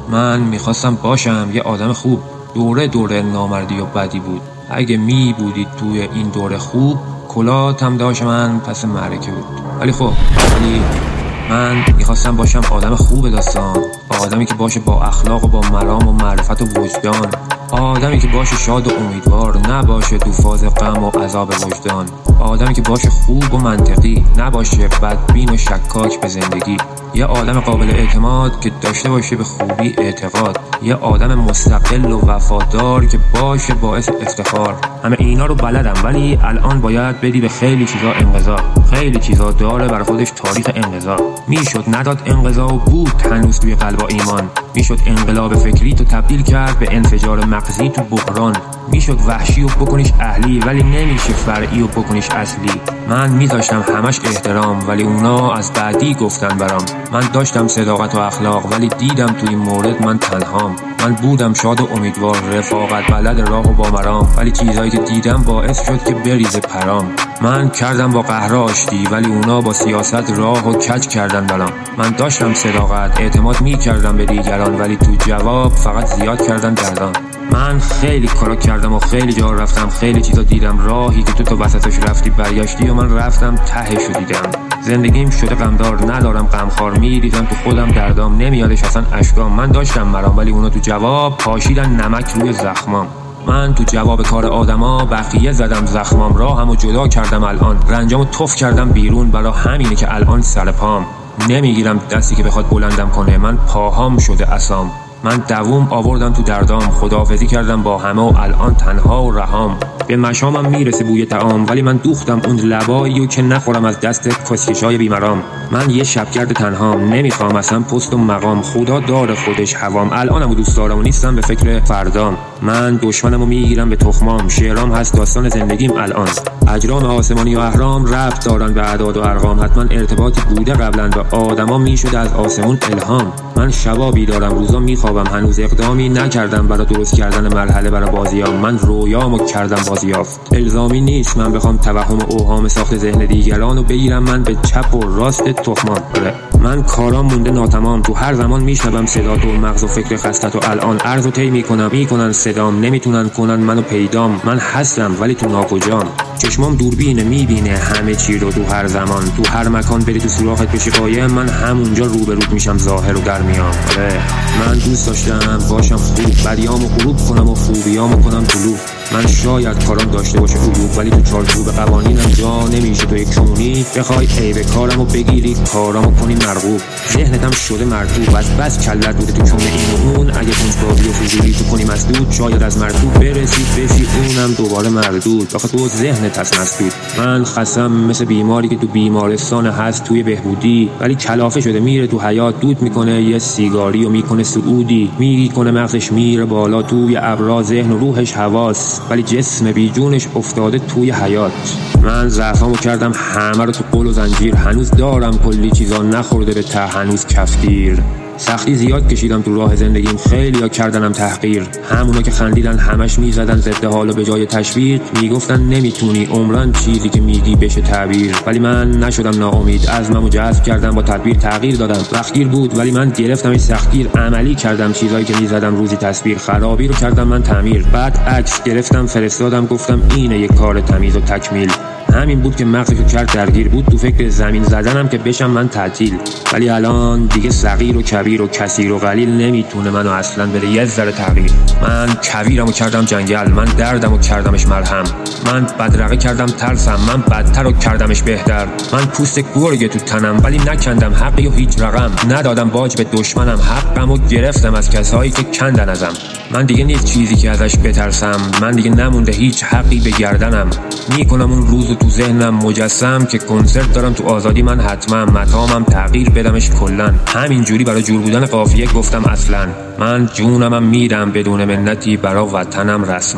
من میخواستم باشم یه آدم خوب. دوره نامردی و بدی بود. اگه می بودید توی این دوره خوب، کلاتم داشت من پس معرکه بود. ولی من میخواستم باشم آدم خوب داستان، آدمی که باشه با اخلاق و با مرام و معرفت و وجدان، آدمی که باشه شاد و امیدوار، نباشه تو فاز غم و عذاب وجدان، آدمی که باشه خوب و منطقی، نباشه بدبین و شکاک به زندگی، یه آدم قابل اعتماد که داشته باشه به خوبی اعتقاد، یه آدم مستقل و وفادار که باشه باعث افتخار. همه اینا رو بلدم، ولی الان باید بدی به خیلی چیزا انقضا. خیلی چیزا داره برای خودش تاریخ انقضا. میشد نداد انقضا و بود هنوز توی قلب ایمان. میشد انقلاب فکری تو تبدیل کرد به انفجار مغزی تو بحران. میشد وحشی و بکنیش اهلی، ولی نمیشه فرعی و بکنیش اصلی. من میذاشتم همش احترام، ولی اونا از بعدی گفتن برام. من داشتم صداقت و اخلاق، ولی دیدم توی این مورد من تنهام. من بودم شاد و امیدوار، رفاقت بلد راه و با مرام، ولی چیزایی که دیدم باعث شد که بریزه پرام. من کردم با قهر آشتی، ولی اونا با سیاست راه و کج کردن بلام. من داشتم صداقت، اعتماد میکردم به دیگران، ولی تو جواب فقط زیاد کردن دردان. من خیلی کارا کردم و خیلی جا رفتم، خیلی چیزا دیدم، راهی که تو وسطش رفتی برگشتی و من رفتم تهشو دیدم. زندگیم شده غمدار، ندارم غمخوار، میریزم تو خودم دردام، نمیادش اصلا اشکام. من داشتم مرام، ولی اونا تو جواب پاشیدن نمک روی زخمام. من تو جواب کار آدما بقیه زدم زخمام، راهمو جدا کردم، الان رنجامو تف کردم بیرون. برا همینه که الان سر پام نمیگیرم دستی که بخواد بلندم کنه، من پاهام شده عصام. من دووم آوردم تو دردام، خداحافظی کردم با همه و الان تنها و رهام. به مشامم میرسه بوی طعام، ولی من دوختم اون لباییو که نخورم از دست کسکشای بیمرام. من یه شبگرد تنهام، نمیخوام اصلا پست و مقام، خدا داره خودش هوام. الانمو دوست دارم و نیستم به فکر فردام. من دشمنمو میگیرم به تخمام، شعرام هست داستان زندگیم الان. اجرام آسمانی و اهرام ربط دارن به اعداد و ارقام، حتما ارتباطی بوده قبلا با آدما، میشده از آسمون الهام. من شبا بیدارم، روزا میخوابم، هنوز اقدامی نکردم برای درست کردن مرحله برای بازیام. من رویامو کردم بازیافت، الزامی نیست من بخوام توهم و اوهام ساخت ذهن دیگرانو بگیرم من به چپ و راست تخمان. من کارام مونده ناتمام، تو هر زمان میشنوم صدا تو مغز و فکر خستت و الان عرضو طی میکنن صدام، نمیتونن کنن منو پیدام. من هستم ولی تو ناکجام، چشمام دوربینه میبینه همه چی رو تو هر زمان، تو هر مکان بری تو سوراخت بشی قایم، من همونجا روبروت میشم ظاهر و در میام. من دوست داشتم باشم خوب، بدیامو غروب کنم و خوبیامو کنم طلوع. من شاید کارام داشته باشه عیوب، ولی تو چارچوب قوانینم جا نمیشه تو یک کونی بخوای عیب کارمو بگیری کارامو کنی مرغوب. ذهنتم شده مرطوب، از بس کلت بوده تو چون این و اون. اگه کنجکاوی و فضولی تو کنی مسدود، شاید از مرطوب برسی بشی اونم دوباره مردود. آخه تو ذهنت هست مسدود. من خستم مثل بیماری که تو بیمارستان هست توی بهبودی، ولی کلافه شده میره تو حیات، دود میکنه یه سیگاری و میکنه سعودی، میکنه مغزش میره بالا توی ابرا، ذهن و روحش حواس، ولی جسم بیجونش افتاده توی حیات. من ضعفامو کردم همه رو تو قل و زنجیر، هنوز دارم کلی چیزا نخورده به ته، هنوز کفگیر. سختی زیاد کشیدم تو راه زندگیم، خیلیا کردنم تحقیر. همونا که خندیدن همش میزدن ضد حال و به جای تشویق میگفتن نمیتونی عمرن چیزی که میگی بشه تعبیر. ولی من نشدم ناامید، عزممو جذب کردم، با تدبیر تغییر دادم. وقتگیر بود ولی من گرفتم این سختگیر، عملی کردم چیزایی که میزدم روزی تصویر، خرابی رو کردم من تعمیر. بعد عکس گرفتم فرستادم، گفتم اینه یک کار تمیز و تکمیل. همین بود که مغزشو کرد درگیر، بود تو فکر زمین زدنم که بشم من تعطیل. ولی الان دیگه صغیر و کبیر و کثیر و قلیل نمیتونه منو اصلا بده یه ذره تغییر. من کویرمو کردم جنگل، من دردمو کردمش مرهم، من بدرقه کردم ترسم، من بدتر رو کردمش بهتر. من پوست گرگ تو تنم ولی نکندم حقی و هیچ رقم، ندادم باج به دشمنم، حقمو گرفتم از کسایی که کندن ازم. من دیگه نیست چیزی که ازش بترسم، من دیگه نمونده هیچ حقی به گردنم. میکنم اون روزو تو ذهنم مجسم که کنسرت دارم تو آزادی، من حتما مطامم تغییر بدمش کلن. همین جوری برای جور بودن قافیه گفتم اصلا من جونمم میدم بدون منتی برای وطنم رسما.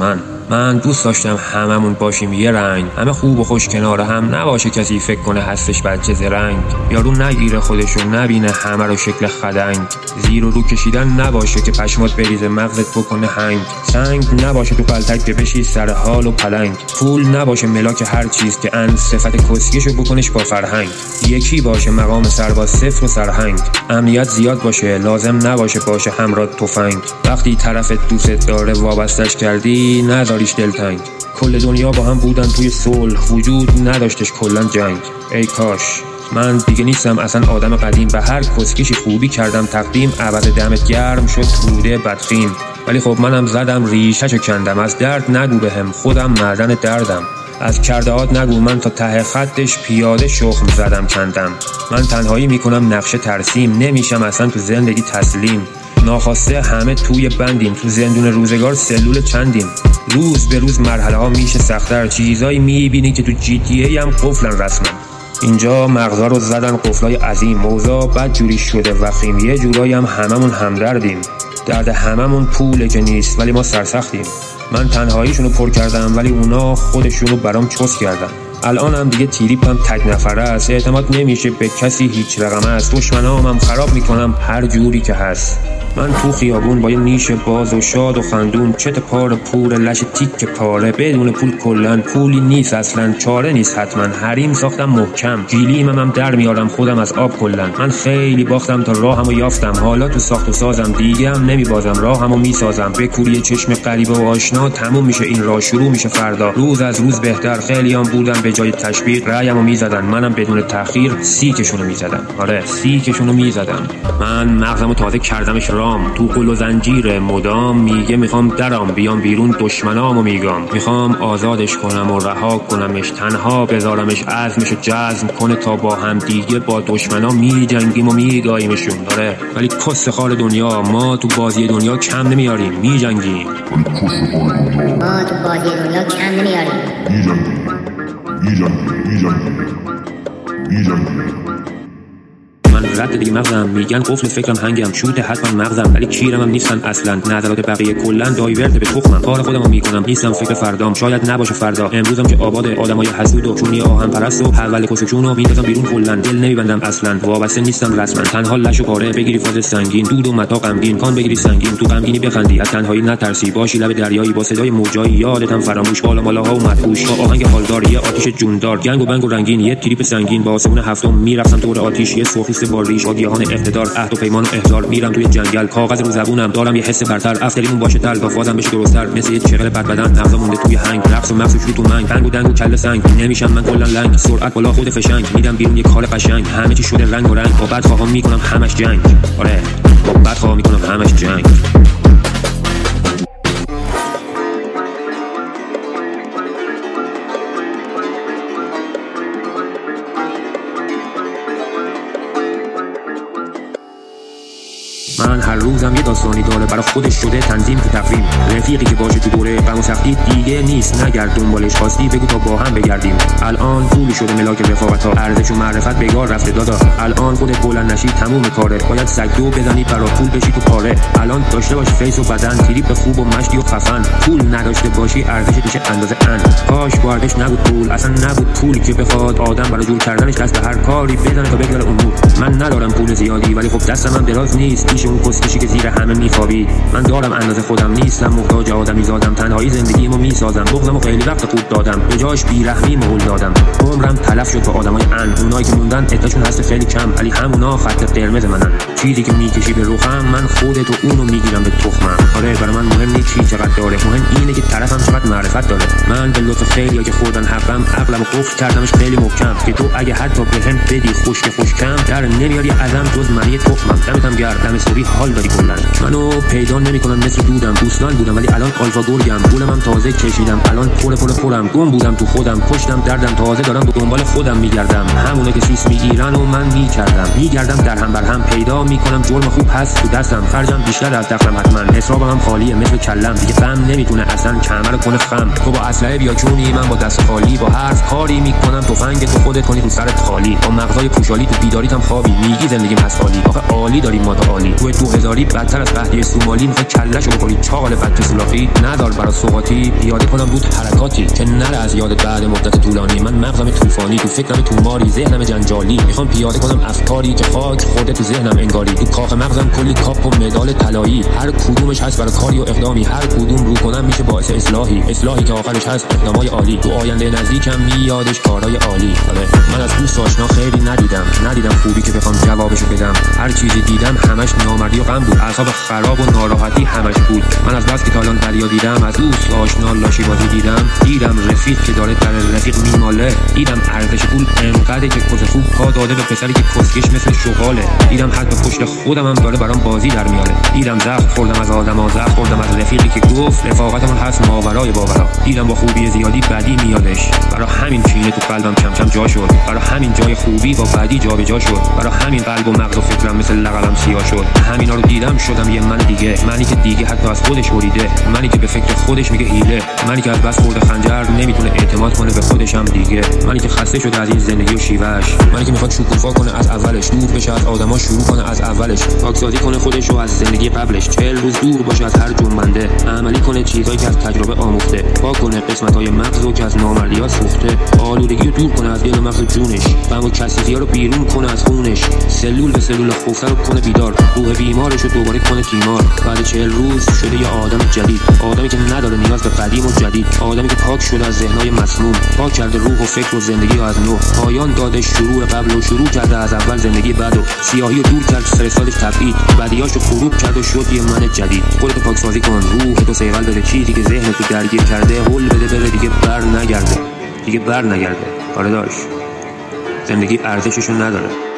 من دوست داشتم هممون باشیم یه رنگ، همه خوب و خوش کنار هم، نباشه کسی فکر کنه هستش بچه زرنگ، یارو نگیره خودشو نبینه همه رو شکل خدنگ، زیر و رو کشیدن نباشه که پشمات بریزه مغزت بکنه هنگ، سنگ نباشه تو پلتک که بشی سر حال و پلنگ، پول نباشه ملاک هر چیز که ان صفت کسکشو بکنش با فرهنگ، یکی باشه مقام سرباز صفر و سرهنگ، امنیت زیاد باشه لازم نباشه باشه همراه تفنگ، وقتی طرفت دوست داره وابستش کردی نذاریش دلتنگ، کل دنیا با هم بودن توی صلح، وجود نداشتش کلا جنگ. ای کاش من دیگه نیستم اصلا آدم قدیم، به هر کسکشی خوبی کردم تقدیم، عوض دمت گرم شد توده بدخیم، ولی خب منم زدم ریشه‌شو کندم، از درد نگو بهم خودم معدن دردم، از کردهات نگو من تا ته خطش پیاده شخم زدم کندم، من تنهایی میکنم نقشه ترسیم، نمیشم اصلا تو زندگی تسلیم، ناخواسته همه توی بندیم، تو زندون روزگار سلول چندیم، روز به روز مرحله ها میشه سخت‌تر، چیزایی میبینی که تو GTA هم قفلن رسما، اینجا مغزا رو زدن قفلای عظیم، موضوع بد جوری شده وخیم، یه جورایی هم هممون همدردیم، درد هممون پوله که نیست ولی ما سرسختیم، من تنهاییشونو پر کردم ولی اونا خودشونو برام چوس کردن، الان هم دیگه تیریپم تک نفره است، اعتماد نمیشه به کسی هیچ رقم است، دشمنامم خراب میکنم هر جوری که هست، من تو خیابون با یه نیش باز و شاد و خندون، چت پار پور لش تیک پاره، بدون پول کلن پولی نیست اصلا، چاره نیست حتما، حریم ساختم محکم، گیلیمم در میارم خودم از آب کلن، من خیلی باختم تا راهمو یافتم، حالا تو ساخت و سازم دیگه هم نمیبازم، راهمو میسازم، به کوری چشم غریبه و آشنا تموم میشه این راه، شروع میشه فردا، روز از روز بهتر، خیلیام بودن به جای تشویق رأیمو میزدن، منم بدون تأخیر سیکشونو میزدم، آره سیکشونو میزدم، من مغزمو تازه کردمش رام، تو قل و زنجیر مدام، میگه میخوام درام بیام بیرون دشمنامو میگم، میخوام آزادش کنم و رها کنمش، تنها بذارمش عزمشو جزم کنه تا با هم دیگه با دشمنا میجنگیم و میگاییمشون، داره ولی کس خال دنیا، ما تو بازی دنیا کم نمیاریم میجنگیم، ما تو بازی دنیا کم نمیاریم میجنگیم. من رد دیگه مغزم، میگن قفل فکرم هنگم، شوت حتما مغزم ولی کیرم هم نیستن اصلا، نظرات بقیه کلا دایورت به تخمم، کار خودمو میکنم نیستم فکر فردام، شاید نباشه فردا، امروزم که آباد آدمای حسود و چونی آهن پرست و حول کسوچونو میندازم بیرون کلا، دل نمیبندم اصلا، وابسته نیستم رسما، تنها لش و پاره بگیری فاز سنگین، دود و متا غمگین، کان بگیری سنگین، تو غمگینی بخندی، از تنهایی نترسی، باشی لب دریایی با صدای موجایی، یادتم فراموش بالا مالاها و مدهوش، با آهنگ حالدار، یه آتش جوندار، گنگ و بنگ و رنگین، یه تریپ سنگین، با آسمون هفتم میرفتم دور آتیش، یه سرخیست با ریش، اقتدار، عهد و پیمان و احضار، میرم توی جنگل، کاغذ رو زبونم، دارم یه حس برتر، افتریمون باشه تل، با فازم بشه درست‌تر، مثل یه چغل بد بدن، مغزم مونده توی هنگ، رقص و مغز و شوت و منگ، دنگ و دنگ و کله سنگ، نمیشم من کلا لنگ، سرعت بالا خود فشنگ، میدم بیرون یه کار قشنگ، همه چی شده رنگ و رنگ، با بد خواهم میکنم همش جنگ، آره با بد خواهم میکنم همش جنگ. من هر روزم یه داستانی داره برای خودش شده تنظیم تو تقویم، رفیقی که باشه تو دوره غم و سختی دیگه نیست، نگرد دنبالش خواستی بگو تا با هم بگردیم، الان پولی شده ملاک رفاقت ها، ارزش و معرفت بگار رفته دادا، الان خودت بلند نشی تموم کاره، باید سگدو بزنی برای پول بشی تو پاره، الان داشته باش فیس و بدن، تریپ خوب و مشتی و خفن، پول نداشته باشی ارزش میشه اندازه ان، کاش باردش نبود پول، اصلا نبود پول که بخواد آدم برای جور کردنش دست به هر کاری بزنه تا بگذره امور، من ندارم پول زیادی ولی خب دستم هم دراز نیست، پیش اون کسکشی که زیر همه میخوابی، من دارم اندازه خودم نیستم محتاج آدمی زادم، تنهایی زندگیمو میسازم، بغضمو خیلی وقت خوب دادم، به جاش بیرحمی مهل دادم، عمرم تلف شد با آدمای ان، اونایی که موندن عدهشون هست خیلی کم ولی همونا خط قرمز منن، چیزی که میکشی به روخم من خودت و اونو میگیرم به تخمم، آره برای من مهم نیست کی چقدر داره، مهم اینه که طرفم چقدر معرفت داره، من به لطف خیلیا که خوردن حقم عقلمو قفل کردمش خیلی محکم، که تو اگه حتی بهم بدی خوشکم در نمیاری ازم جز منی تخمم، دمتم گرد دم سوری حال داری کلا، منو پیدا نمیکنن مثل دودم، دوستان بودم ولی الان آلفا گرگم، گولمم تازه کشیدم، الان پرم گم بودم تو خودم، پشتم دردم تازه دارم به دنبال خودم میگردم، همونه که سیس میگیرن و من میگردم در هم بر هم، پیدا میکنم جرم خوب هست تو دستم، خرجم بیشتر از دفترم حتما، حسابم خالیه مثل کلم، دیگه غم نمیتونه اصلا کمر کنه خم، تو با اسلحه بیا چونی من با دست خالی، با حرف کاری میکنم تفنگ تو خودت کنی تو سرت خالی، با مغزای پوشالی تو بیداریتم خوابی، میگی زندگیم هست عالی، آخه عالی داریم ما تا عالی، تو 2000 بدتر از وقتی سومالی میخوای کلهشو بخوری چاقال بد سولاخی ندار برا سوغاتی پیاده کنم بود حرکاتی که نره از یادت بعد مدت طولانی. من مغزم طوفانی، تو فکرم توماری، ذهنم جنجالی، میخوام پیاده کنم افکاری که خاک خورده تو ذهنم انگاری. تو کاخ مغزم کلی کاپ و مدال طلایی، هر کدومش هست برای کاری و اقدامی، هر کدوم رو کنم میشه باعث اصلاحی که آخرش هست اقدامای عالی. تو آینده نزدیکم میادش کارهای عالی. من از دوست آشنا خیلی ندیدم خوبی که بخوام جوابشو بدم. هر چیزی دیدم همش نامردی و غم بود، اعصاب خراب و ناراحتی همش بود. من از بس که تا الان دریا دیدم، از دوست آشنا لاشی بازی دیدم رفیق که داره در رفیق میماله، دیدم ارزش پول انقدر که کس خوب پا داده به پسری که کسکش مثل شغاله، دیدم حتی پشت خودم هم داره برام بازی در میاره، دیدم زخم خوردم از آدما، زخم خوردم از رفیقی که گفت رفاقتمون هست ماورای باورا، دیدم با خوبی زیادی بدی میادش، برای همین کینه تو قلبم کم کم جا شد، برای همین جای خوبی با بدی جابجا شد، برای همین قلب و مغز و فکرم مثل لقلم سیاه شد. همینا رو دیدم شدم یه من دیگه، منی که دیگه حتی از خودش بریده، منی که به فکر خودش میگه هیله، منی که از بس خورده خنجر نمیتونه اعتماد کنه به خودش هم دیگه، منی که خسته شده از این زندگی و شیوهش، منی که میخواد شکوفا کنه از اولش، دور بشه از آدما، شروع کنه از اولش، پاکسازی کنه خودش رو از زندگی قبلش، 40 روز دور باشه از هر جنبنده، عملی کنه چیزایی که از تجربه آموخته، پاک کنه قسمت‌های مغزو که از نامردی‌ها سوخته، آلودگی رو دور کنه از دل و مغز جونش، غم و کثیفی‌ها رو بیرون کنه از خونش، سلول به سلول خوفه رو کنه بیدار، روح بیمارش رو دوباره کنه تیمار. بعد 40 روز شده یه آدم جدید، آدمی که نداره نیاز به قدیم و جدید، آدمی که پاک شده از ذهنای مسموم، پاک کرده روح و فکر و زندگی رو از نو، پایان داده شروع قبل و شروع کرده از اول زندگی بعد و سیاهی رو دور کرد، فرستادش تبعید، بدیاشو فروب کرد و شد یه من جدید. خودت پاکسازی کن، روح تو سیغل بده، چیزی که ذهن تو درگیر کرده هول بده، بره دیگه بر نگرده. آره داش، زندگی ارزششو نداره.